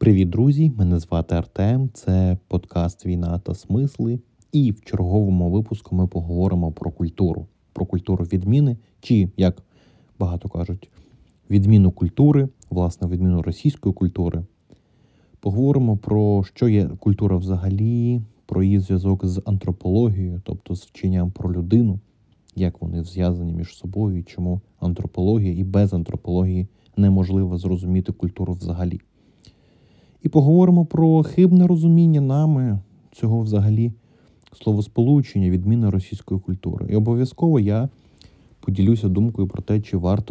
Привіт, друзі! Мене звати Артем, це подкаст «Війна та смисли». І в черговому випуску ми поговоримо про культуру відміни, чи, як багато кажуть, відміну культури, власне, відміну російської культури. Поговоримо про що є культура взагалі, про її зв'язок з антропологією, тобто з вченням про людину, як вони зв'язані між собою і чому антропологія і без антропології неможливо зрозуміти культуру взагалі. І поговоримо про хибне розуміння нами цього взагалі словосполучення, відміни російської культури. І обов'язково я поділюся думкою про те,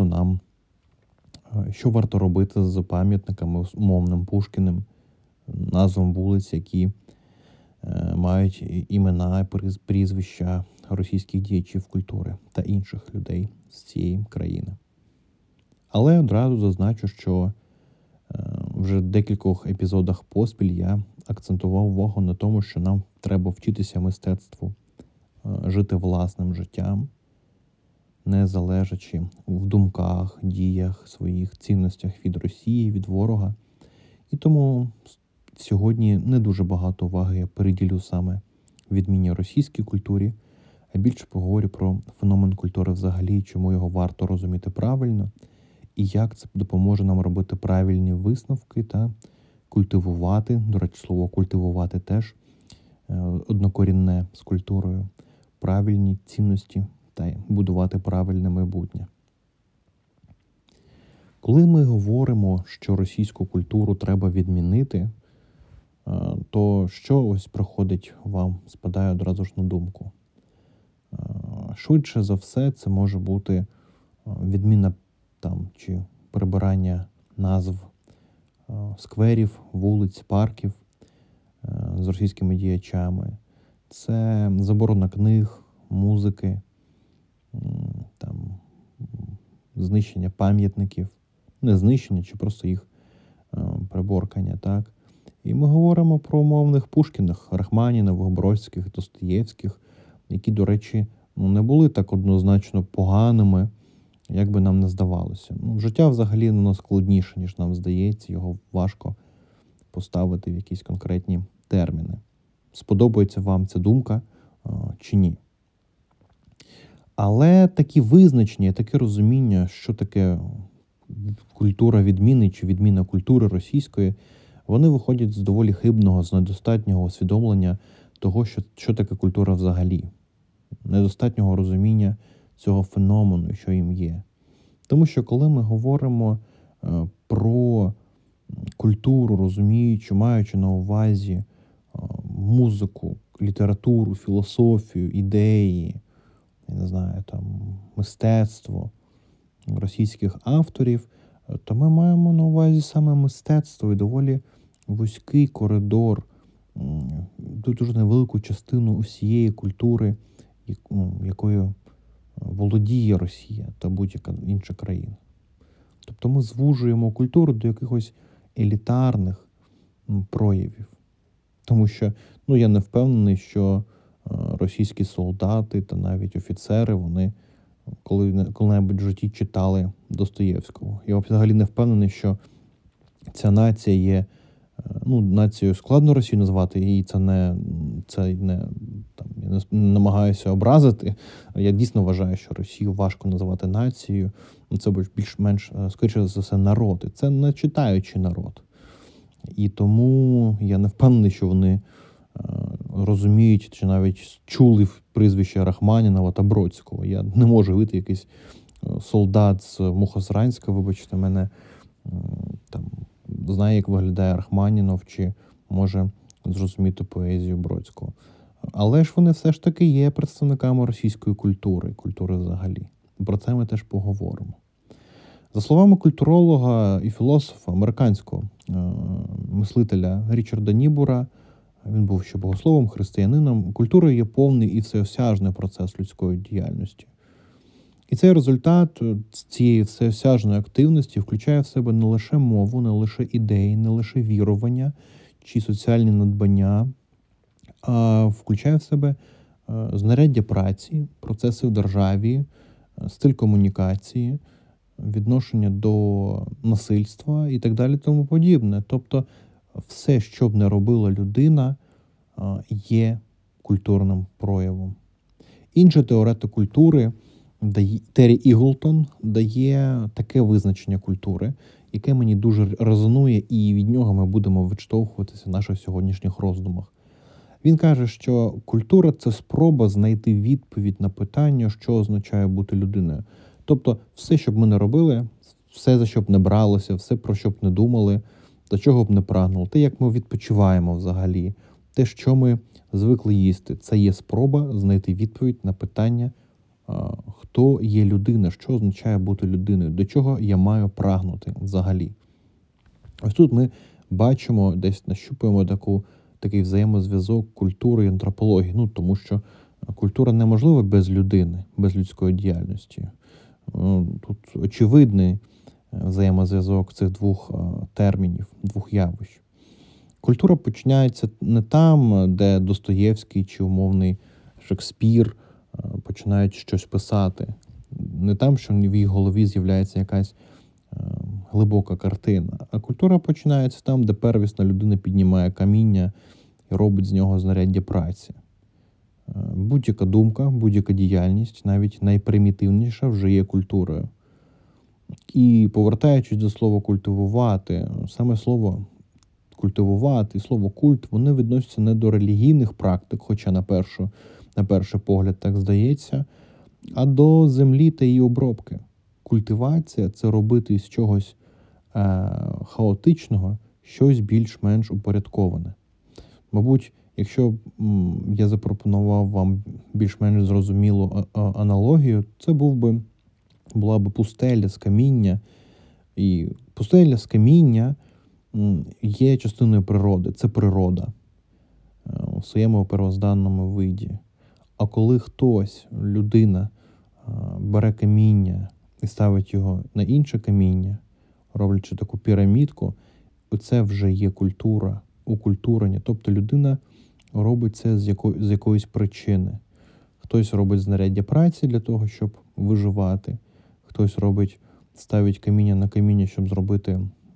що варто робити з пам'ятниками умовним Пушкіним, назвам вулиць, які мають імена і прізвища російських діячів культури та інших людей з цієї країни. Але одразу зазначу, що вже в декількох епізодах поспіль я акцентував увагу на тому, що нам треба вчитися мистецтву, жити власним життям, не залежачи в думках, діях, своїх цінностях від Росії, від ворога. І тому сьогодні не дуже багато уваги я переділю саме відміні російській культурі, а більше поговорю про феномен культури взагалі, чому його варто розуміти правильно, і як це допоможе нам робити правильні висновки та культивувати, до речі, слово культивувати теж однокорінне з культурою, правильні цінності та будувати правильне майбутнє. Коли ми говоримо, що російську культуру треба відмінити, то що ось приходить вам, спадає одразу ж на думку? Швидше за все, це може бути відміна чи прибирання назв скверів, вулиць, парків з російськими діячами. Це заборона книг, музики, знищення пам'ятників, не знищення, чи просто їх приборкання, так? І ми говоримо про умовних Пушкіних, Рахманінових, Бродських, Достоєвських, які, до речі, не були так однозначно поганими, як би нам не здавалося. Життя взагалі складніше, ніж нам здається, його важко поставити в якісь конкретні терміни. Сподобається вам ця думка чи ні? Але такі визначення, таке розуміння, що таке культура відміни чи відміна культури російської, вони виходять з доволі хибного, з недостатнього усвідомлення того, що таке культура взагалі. Недостатнього розуміння цього феномену, що їм є. Тому що коли ми говоримо про культуру, розуміючи, маючи на увазі музику, літературу, філософію, ідеї, мистецтво російських авторів, то ми маємо на увазі саме мистецтво і доволі вузький коридор, дуже невелику частину усієї культури, якою володіє Росія та будь-яка інша країна. Тобто ми звужуємо культуру до якихось елітарних проявів. Тому що, я не впевнений, що російські солдати та навіть офіцери, вони коли-небудь в житті читали Достоєвського. Я взагалі не впевнений, що ця нація є, нацією складно Росію назвати, і я не намагаюся образити. Я дійсно вважаю, що Росію важко називати нацією. Це більш-менш, скоріше за все, народ. І це не читаючий народ. І тому я не впевнений, що вони розуміють, чи навіть чули прізвище Рахманінова та Бродського. Я не можу вийти якийсь солдат з Мухосранська, вибачте мене, знає, як виглядає Рахманінов, чи може зрозуміти поезію Бродського. Але ж вони все ж таки є представниками російської культури взагалі. Про це ми теж поговоримо. За словами культуролога і філософа, американського мислителя Річарда Нібура, він був ще богословом, християнином, культура є повний і всеосяжний процес людської діяльності. І цей результат цієї всеосяжної активності включає в себе не лише мову, не лише ідеї, не лише вірування чи соціальні надбання, а включає в себе знаряддя праці, процеси в державі, стиль комунікації, відношення до насильства і так далі тому подібне. Тобто все, що б не робила людина, є культурним проявом. Інший теоретик культури Террі Іглтон дає таке визначення культури, яке мені дуже резонує, і від нього ми будемо відштовхуватися в наших сьогоднішніх роздумах. Він каже, що культура – це спроба знайти відповідь на питання, що означає бути людиною. Тобто все, що б ми не робили, все, за що б не бралося, все, про що б не думали, до чого б не прагнули, те, як ми відпочиваємо взагалі, те, що ми звикли їсти, це є спроба знайти відповідь на питання, хто є людина, що означає бути людиною, до чого я маю прагнути взагалі. Ось тут ми бачимо, десь нащупуємо такий взаємозв'язок культури і антропології. Тому що культура неможлива без людини, без людської діяльності. Тут очевидний взаємозв'язок цих двох термінів, двох явищ. Культура починається не там, де Достоєвський чи умовний Шекспір починають щось писати. Не там, що в їх голові з'являється якась глибока картина. А культура починається там, де первісна людина піднімає каміння і робить з нього знаряддя праці. Будь-яка думка, будь-яка діяльність, навіть найпримітивніша, вже є культурою. І повертаючись до слова «культивувати», саме слово «культивувати» і слово «культ», вони відносяться не до релігійних практик, хоча на перший погляд так здається, а до землі та її обробки. Культивація – це робити з чогось хаотичного щось більш-менш упорядковане. Мабуть, якщо я запропонував вам більш-менш зрозумілу аналогію, це була б пустеля з каміння. І пустеля з каміння є частиною природи, це природа у своєму первозданному виді. А коли хтось, людина, бере каміння і ставить його на інше каміння, роблячи таку пірамідку, це вже є культура, укультурення. Тобто людина робить це з якоїсь причини. Хтось робить знаряддя праці для того, щоб виживати. Хтось ставить каміння на каміння, щоб зробити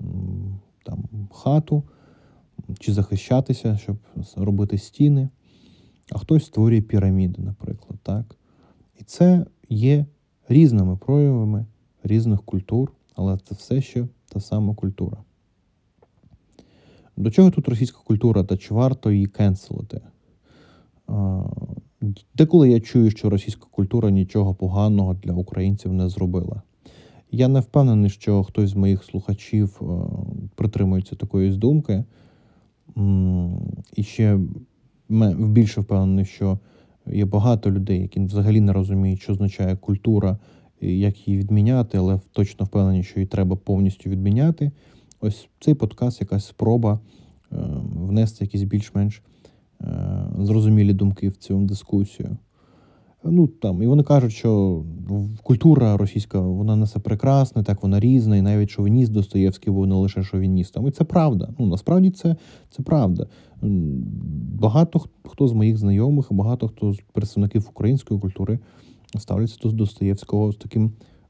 хату, чи захищатися, щоб робити стіни. А хтось створює піраміди, наприклад. Так? І це є різними проявами різних культур, але це все ще та сама культура. До чого тут російська культура, та чи варто її кенселити? Деколи я чую, що російська культура нічого поганого для українців не зробила. Я не впевнений, що хтось з моїх слухачів притримується такої думки. І ще більше впевнений, що є багато людей, які взагалі не розуміють, що означає культура, і як її відміняти, але точно впевнені, що її треба повністю відміняти. Ось цей подкаст – якась спроба внести якісь більш-менш зрозумілі думки в цю дискусію. І вони кажуть, що культура російська, вона несе прекрасне, так вона різна, і навіть шовініст Достоєвський був не лише шовіністом. І це правда. Насправді це правда. Багато хто з моїх знайомих, багато хто з представників української культури ставляться до Достоєвського з таким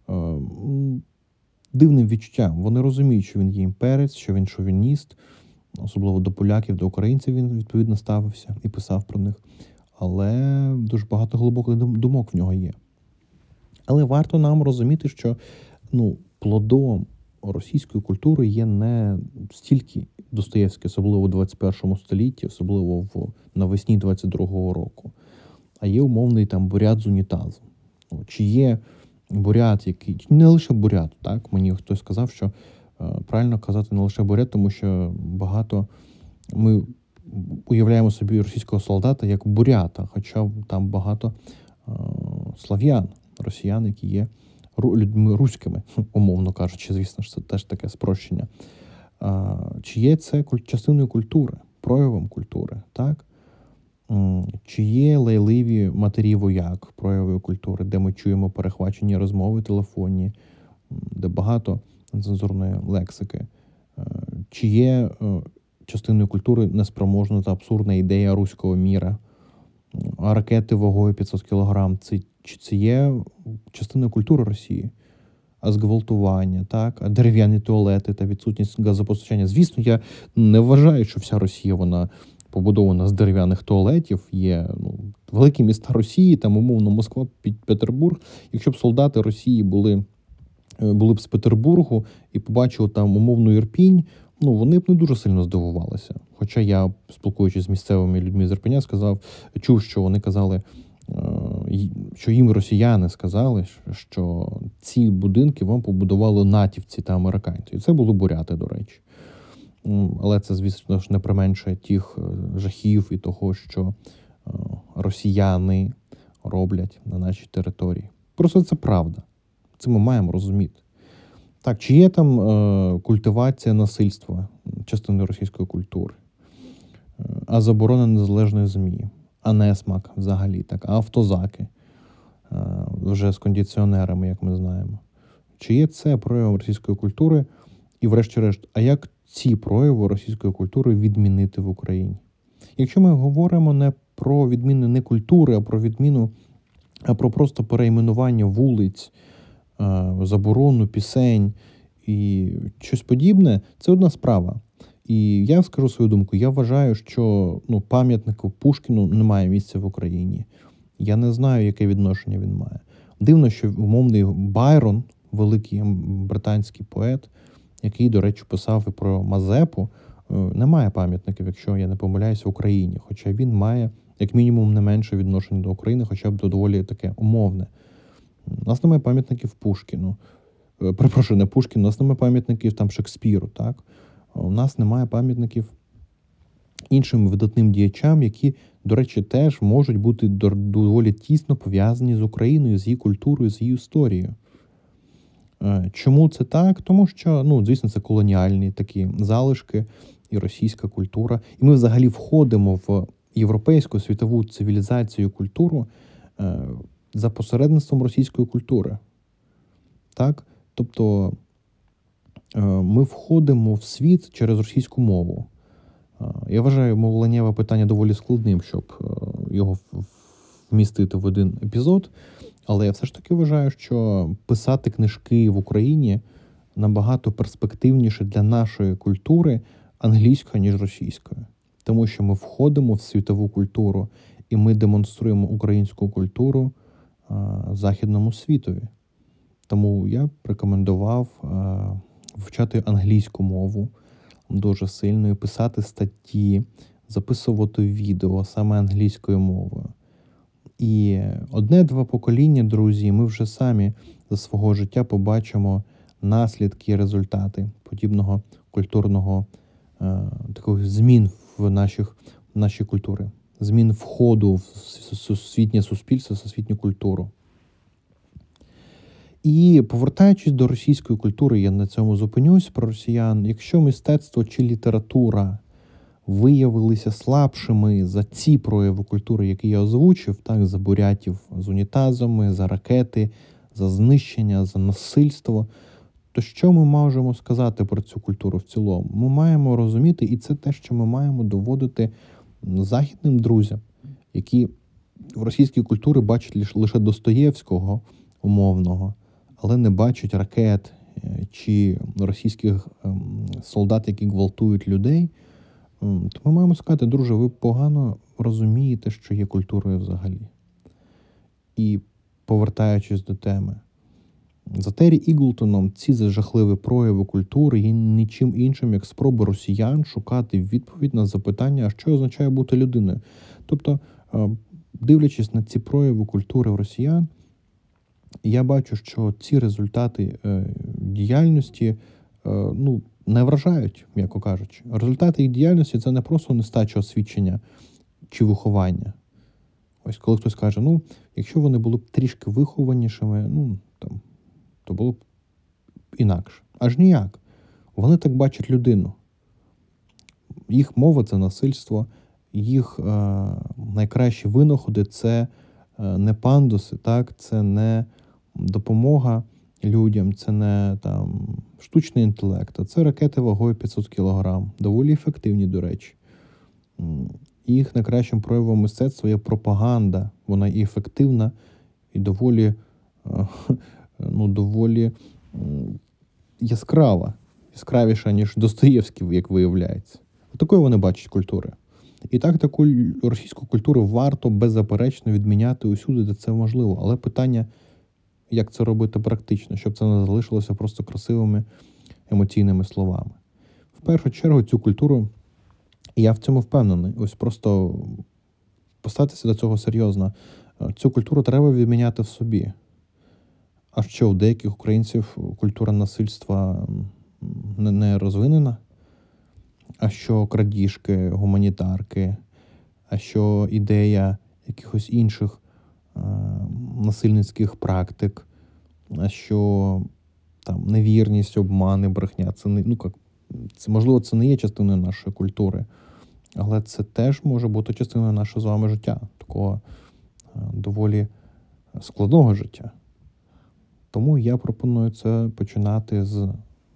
дивним відчуттям. Вони розуміють, що він є імперець, що він шовініст, особливо до поляків, до українців він відповідно ставився і писав про них. Але дуже багато глибоких думок в нього є. Але варто нам розуміти, що плодом російської культури є не стільки Достоєвський, особливо у 21 столітті, особливо навесні 22-го року, а є умовний бурят з унітазом. Чи є бурят, який... Не лише бурят, так? Мені хтось сказав, що правильно казати не лише бурят, тому що ми уявляємо собі російського солдата як бурята, хоча там багато слав'ян, росіян, які є людьми руськими, умовно кажучи, звісно ж, це теж таке спрощення. Чи є це частиною культури, проявом культури, так? Чи є лайливі матері вояк проявою культури, де ми чуємо перехвачені розмови телефонні, де багато цензурної лексики? Чи є частиною культури неспроможна та абсурдна ідея руського міра, а ракети вагою 500 кг, чи це є частиною культури Росії? зґвалтування, так, дерев'яні туалети та відсутність газопостачання. Звісно, я не вважаю, що вся Росія, вона побудована з дерев'яних туалетів. Є великі міста Росії, там умовно Москва, Петербург. Якщо б солдати Росії були б з Петербургу і побачили там умовну Ірпінь, вони б не дуже сильно здивувалися. Хоча я, спілкуючись з місцевими людьми з Ірпеня, чув, що вони казали, що їм росіяни сказали, що ці будинки вам побудували натівці та американці. І це були буряти, до речі. Але це, звісно ж, не применшує тих жахів і того, що росіяни роблять на нашій території. Просто це правда. Це ми маємо розуміти. Так, чи є там культивація насильства частини російської культури, а заборона незалежної ЗМІ, а несмак взагалі, так, а автозаки вже з кондиціонерами, як ми знаємо. Чи є це проявом російської культури? І врешті-решт, а як ці прояви російської культури відмінити в Україні? Якщо ми говоримо не про відміну не культури, а про просто перейменування вулиць, заборону пісень і щось подібне, це одна справа. І я скажу свою думку, я вважаю, що пам'ятнику Пушкіну немає місця в Україні. Я не знаю, яке відношення він має. Дивно, що умовний Байрон, великий британський поет, який, до речі, писав і про Мазепу, не має пам'ятників, якщо я не помиляюся, в Україні. Хоча він має, як мінімум, не менше відношення до України, хоча б доволі таке умовне. У нас немає пам'ятників Пушкіну. Перепрошую, не Пушкіну, у нас немає пам'ятників там Шекспіру, так? У нас немає пам'ятників іншим видатним діячам, які, до речі, теж можуть бути доволі тісно пов'язані з Україною, з її культурою, з її історією. Чому це так? Тому що, звісно, це колоніальні такі залишки і російська культура. І ми взагалі входимо в європейську світову цивілізацію і культуру за посередництвом російської культури. Так? Тобто ми входимо в світ через російську мову. Я вважаю мовленнєве питання доволі складним, щоб його вмістити в один епізод, але я все ж таки вважаю, що писати книжки в Україні набагато перспективніше для нашої культури англійською, ніж російською. Тому що ми входимо в світову культуру і ми демонструємо українську культуру західному світові. Тому я б рекомендував вивчати англійську мову дуже сильно і писати статті, записувати відео саме англійською мовою. І одне-два покоління, друзі, ми вже самі за свого життя побачимо наслідки і результати подібного культурного таких змін в нашій культурі, змін входу в світнє суспільство, в світню культуру. І повертаючись до російської культури, я на цьому зупинюсь про росіян. Якщо мистецтво чи література виявилися слабшими за ці прояви культури, які я озвучив, так, за бурятів з унітазами, за ракети, за знищення, за насильство, то що ми можемо сказати про цю культуру в цілому? Ми маємо розуміти, і це те, що ми маємо доводити західним друзям, які в російській культурі бачать лише Достоєвського умовного, але не бачать ракет чи російських солдат, які гвалтують людей, то ми маємо сказати, друже, ви погано розумієте, що є культурою взагалі. І повертаючись до теми, за Террі Іглтоном ці жахливі прояви культури є нічим іншим, як спроби росіян шукати відповідь на запитання, а що означає бути людиною. Тобто, дивлячись на ці прояви культури в росіян, я бачу, що ці результати діяльності не вражають, м'яко кажучи. Результати їх діяльності – це не просто нестача освічення чи виховання. Ось коли хтось каже, якщо вони були б трішки вихованішими, то було б інакше. Аж ніяк. Вони так бачать людину. Їх мова – це насильство, їх найкращі винаходи – це не пандуси, так? Це не допомога людям, це не штучний інтелект, а це ракети вагою 500 кг. Доволі ефективні, до речі. Їх найкращим проявом мистецтва є пропаганда. Вона і ефективна, і доволі яскрава, яскравіша, ніж Достоєвський, як виявляється. Такою вони бачать культури. І так, таку російську культуру варто беззаперечно відміняти усюди, де це можливо. Але питання, як це робити практично, щоб це не залишилося просто красивими емоційними словами. В першу чергу цю культуру, і я в цьому впевнений, ось просто поставтеся до цього серйозно, цю культуру треба відміняти в собі. А що, у деяких українців культура насильства не розвинена? А що крадіжки, гуманітарки? А що ідея якихось інших насильницьких практик? А що там невірність, обмани, брехня? Можливо, це не є частиною нашої культури, але це теж може бути частиною нашого з вами життя, такого доволі складного життя. Тому я пропоную це починати з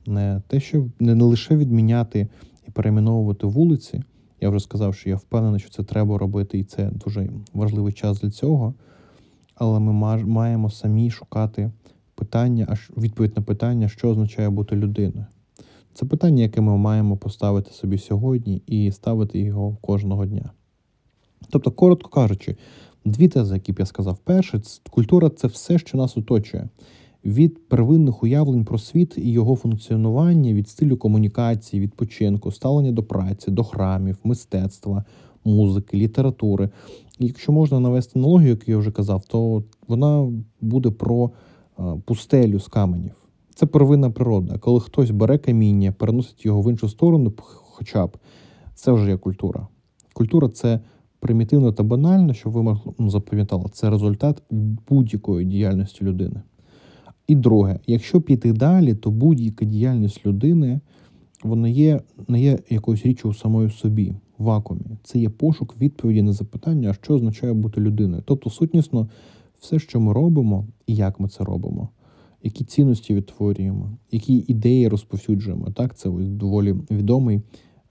не лише відміняти і перейменовувати вулиці. Я вже сказав, що я впевнений, що це треба робити, і це дуже важливий час для цього. Але ми маємо самі шукати відповідь на питання, що означає бути людиною. Це питання, яке ми маємо поставити собі сьогодні і ставити його кожного дня. Тобто, коротко кажучи, дві тези, які б я сказав. Перше, культура – це все, що нас оточує. Від первинних уявлень про світ і його функціонування, від стилю комунікації, відпочинку, ставлення до праці, до храмів, мистецтва, музики, літератури. І якщо можна навести аналогію, як я вже казав, то вона буде про пустелю з каменів. Це первинна природа. Коли хтось бере каміння, переносить його в іншу сторону, хоча б, це вже є культура. Культура – це примітивно та банально, щоб ви запам'ятали, це результат будь-якої діяльності людини. І друге, якщо піти далі, то будь-яка діяльність людини, вона не є якоюсь річчю самою собі, в вакуумі. Це є пошук відповіді на запитання, що означає бути людиною. Тобто, сутнісно, все, що ми робимо і як ми це робимо, які цінності відтворюємо, які ідеї розповсюджуємо. Так, це ось доволі відомий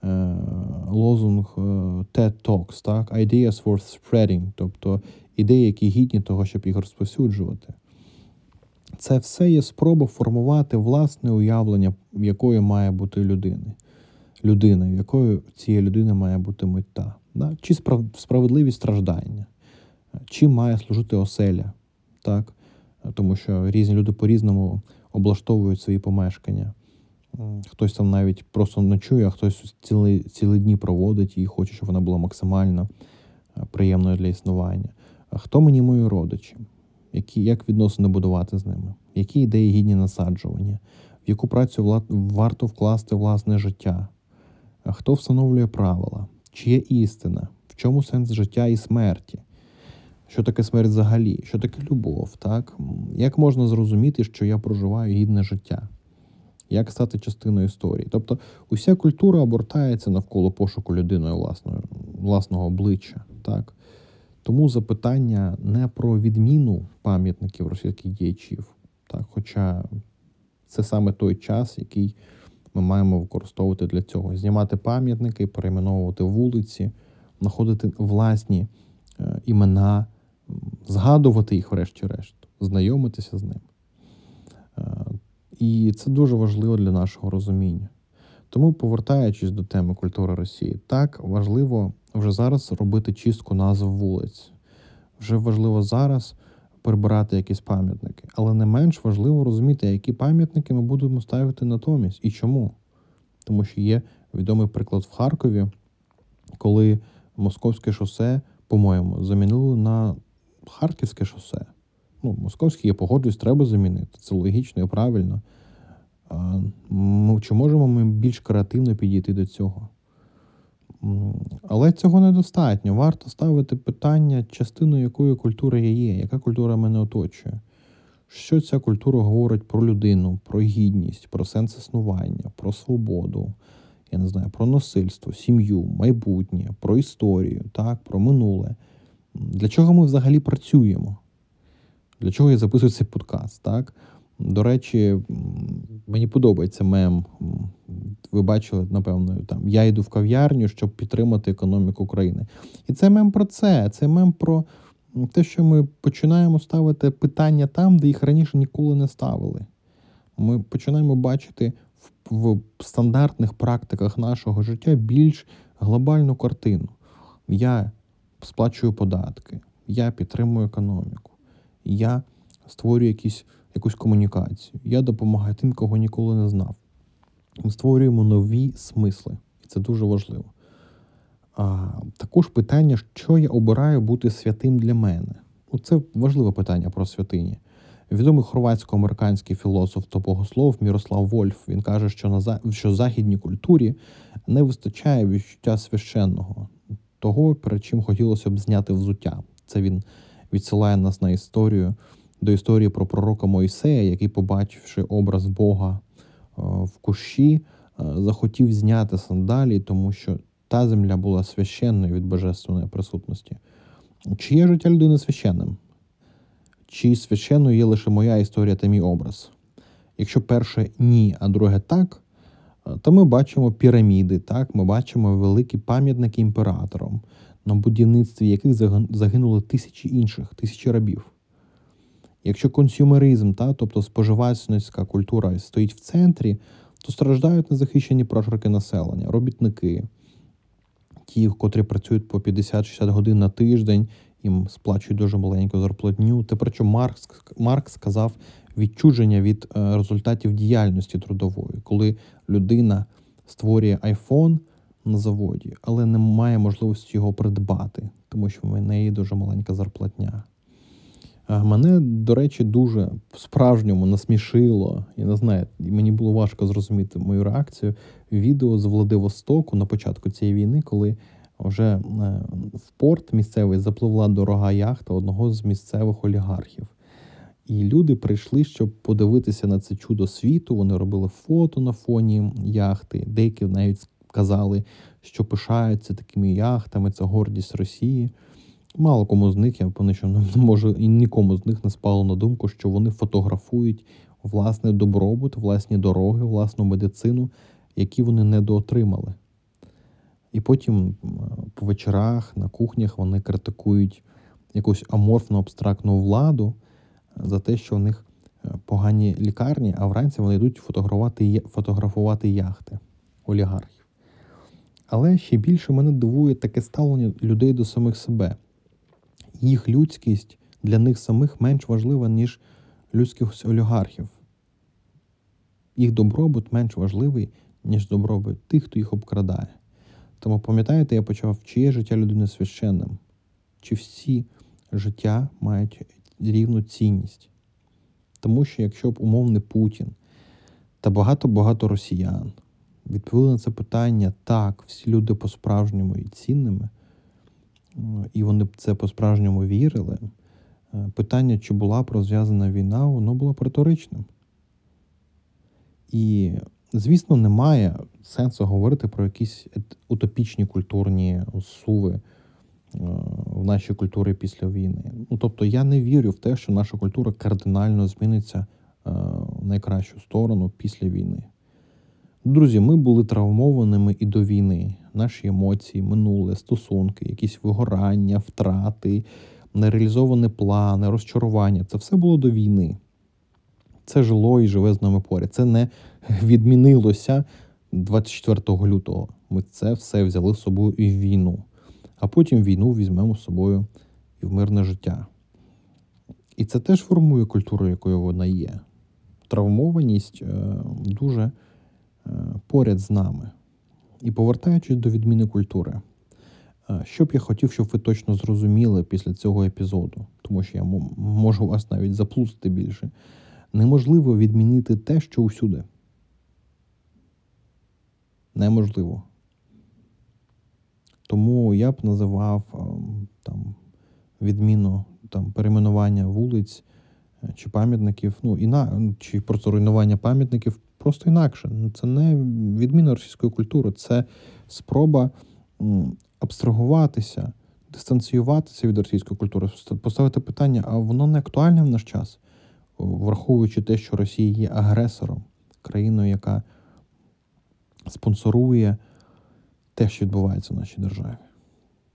лозунг TED Talks, так, Ideas worth spreading, тобто ідеї, які гідні того, щоб їх розповсюджувати. Це все є спроба формувати власне уявлення, якою має бути людина, якою цієї людини має бути мета. Да? Чи справедливі страждання, чим має служити оселя, так? Тому що різні люди по-різному облаштовують свої помешкання. Хтось там навіть просто ночує, а хтось цілі дні проводить і хоче, щоб вона була максимально приємною для існування. Хто мені мої родичі? Як відносини будувати з ними? Які ідеї гідні насаджування? В яку працю варто вкласти власне життя? Хто встановлює правила? Чи є істина? В чому сенс життя і смерті? Що таке смерть взагалі? Що таке любов? Так? Як можна зрозуміти, що я проживаю гідне життя? Як стати частиною історії? Тобто, уся культура обертається навколо пошуку людиною власного обличчя. Так? Тому запитання не про відміну пам'ятників російських діячів, так? Хоча це саме той час, який ми маємо використовувати для цього. Знімати пам'ятники, перейменовувати вулиці, знаходити власні імена, згадувати їх врешті-решт, знайомитися з ними. І це дуже важливо для нашого розуміння. Тому, повертаючись до теми культури Росії, так, важливо вже зараз робити чистку назв вулиць. Вже важливо зараз прибирати якісь пам'ятники. Але не менш важливо розуміти, які пам'ятники ми будемо ставити натомість і чому. Тому що є відомий приклад в Харкові, коли Московське шосе, по-моєму, замінили на Харківське шосе. Московське, я погоджуюсь, треба замінити. Це логічно і правильно. Чи можемо ми більш креативно підійти до цього? Але цього недостатньо. Варто ставити питання, частиною якої культури я є, яка культура мене оточує. Що ця культура говорить про людину, про гідність, про сенс існування, про свободу, я не знаю, про насильство, сім'ю, майбутнє, про історію, так, про минуле. Для чого ми взагалі працюємо? Для чого я записую цей подкаст, так? До речі, мені подобається мем. Ви бачили, напевно, там я йду в кав'ярню, щоб підтримати економіку України. І це мем про це. Це мем про те, що ми починаємо ставити питання там, де їх раніше ніколи не ставили. Ми починаємо бачити в стандартних практиках нашого життя більш глобальну картину. Я сплачую податки, я підтримую економіку, я створюю якусь комунікацію, я допомагаю тим, кого ніколи не знав. Ми створюємо нові смисли, і це дуже важливо. Також питання, що я обираю бути святим для мене. Це важливе питання про святині. Відомий хорватсько-американський філософ та богослов Мірослав Вольф, він каже, що західній культурі не вистачає відчуття священного, того, перед чим хотілося б зняти взуття. Це він відсилає нас до історії про пророка Мойсея, який, побачивши образ Бога в кущі, захотів зняти сандалії, тому що та земля була священною від божественної присутності. Чи є життя людини священним? Чи священною є лише моя історія та мій образ? Якщо перше ні, а друге так, то ми бачимо піраміди, так? Ми бачимо великі пам'ятники імператорам, на будівництві яких загинули тисячі рабів. Якщо консюмеризм, тобто споживацька культура стоїть в центрі, то страждають незахищені прошарки населення, робітники, ті, котрі працюють по 50-60 годин на тиждень, їм сплачують дуже маленьку зарплатню. Те, про що Маркс сказав, відчуження від результатів діяльності трудової. Коли людина створює айфон на заводі, але не має можливості його придбати, тому що в неї дуже маленька зарплатня. Мене, до речі, дуже справжньому насмішило, я не знаю, мені було важко зрозуміти мою реакцію, відео з Владивостоку на початку цієї війни, коли вже в порт місцевий запливла дорога яхта одного з місцевих олігархів. І люди прийшли, щоб подивитися на це чудо світу, вони робили фото на фоні яхти, деякі навіть казали, що пишаються такими яхтами, це гордість Росії. Мало кому з них, я певний, що може і нікому з них не спало на думку, що вони фотографують власний добробут, власні дороги, власну медицину, які вони недоотримали. І потім по вечорах, на кухнях вони критикують якусь аморфну, абстрактну владу за те, що у них погані лікарні, а вранці вони йдуть фотографувати яхти олігархів. Але ще більше мене дивує таке ставлення людей до самих себе. Їх людськість для них самих менш важлива, ніж людських олігархів. Їх добробут менш важливий, ніж добробут тих, хто їх обкрадає. Тому, пам'ятаєте, я почав, чи є життя людини священним? Чи всі життя мають рівну цінність? Тому що якщо б умовний Путін та багато росіян відповіли на це питання, так, всі люди по-справжньому і цінними, і вони б це по-справжньому вірили, питання, чи була б розв'язана війна, воно було б риторичним. І, звісно, немає сенсу говорити про якісь утопічні культурні суви в нашій культурі після війни. Тобто я не вірю в те, що наша культура кардинально зміниться в найкращу сторону після війни. Друзі, ми були травмованими і до війни. Наші емоції, минуле, стосунки, якісь вигорання, втрати, нереалізовані плани, розчарування. Це все було до війни. Це жило і живе з нами поряд. Це не відмінилося 24 лютого. Ми це все взяли з собою і в війну. А потім війну візьмемо з собою і в мирне життя. І це теж формує культуру, якою вона є. Травмованість дуже поряд з нами. І повертаючись до відміни культури, що б я хотів, щоб ви точно зрозуміли після цього епізоду, тому що я можу вас навіть заплутати більше. Неможливо відмінити те, що усюди. Неможливо. Тому я б називав відміну перейменування вулиць чи пам'ятників, чи просто руйнування пам'ятників просто інакше. Це не відміна російської культури, це спроба абстрагуватися, дистанціюватися від російської культури, поставити питання, а воно не актуальне в наш час, враховуючи те, що Росія є агресором, країною, яка спонсорує те, що відбувається в нашій державі.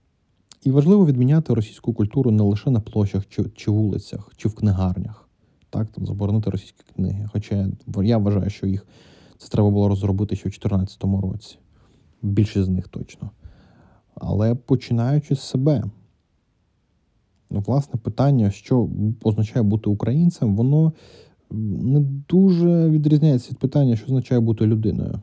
І важливо відміняти російську культуру не лише на площах чи вулицях, чи в книгарнях. так, там, заборонити російські книги. Хоча я вважаю, що їх це треба було розробити ще в 2014 році. Більшість з них точно. Але починаючи з себе. Власне, питання, що означає бути українцем, воно не дуже відрізняється від питання, що означає бути людиною.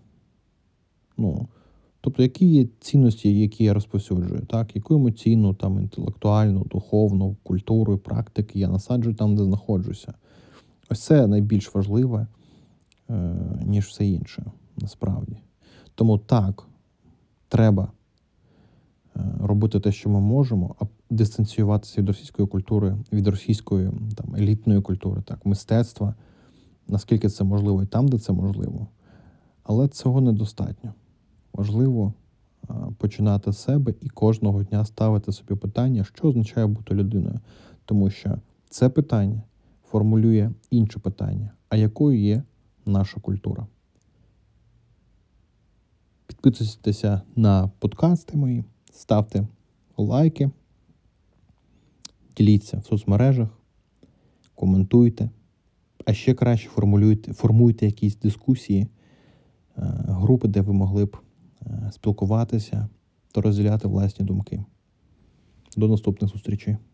Тобто, які є цінності, які я розповсюджую, так? Яку емоційну, там, інтелектуальну, духовну, культуру, практики я насаджую там, де знаходжуся. Ось це найбільш важливе, ніж все інше, насправді. Тому так, треба робити те, що ми можемо, а дистанціюватися від російської культури, від російської там, елітної культури, так, мистецтва, наскільки це можливо і там, де це можливо. Але цього недостатньо. Важливо починати з себе і кожного дня ставити собі питання, що означає бути людиною. Тому що це питання формулює інше питання, а якою є наша культура. Підписуйтеся на подкасти мої, ставте лайки, діліться в соцмережах, коментуйте, а ще краще формуйте якісь дискусії, групи, де ви могли б спілкуватися та розділяти власні думки. До наступних зустрічей.